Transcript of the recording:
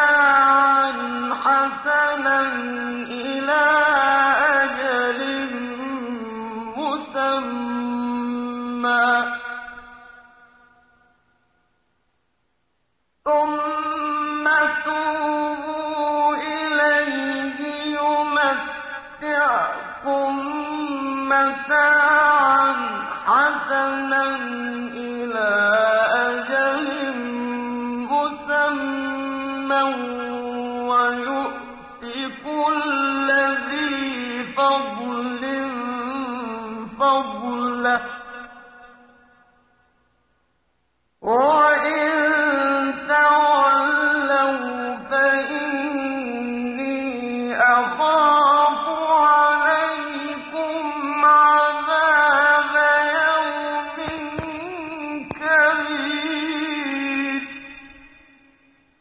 مَتَاعًا حَسَنًا إِلَىٰ أَجَلٍ مُّسَمًّى ثُمَّ تُوبُوا إِلَيْهِ يُمَتِّعْكُم مَّتَاعًا حَسَنًا إِلَىٰ أَجَلٍ مُّسَمًّى وَيُؤْتِ كُلَّ ذِي فَضْلٍ فَضْلَهُ ۖ وَإِن تَوَلَّوْا فَإِنِّي أَخَافُ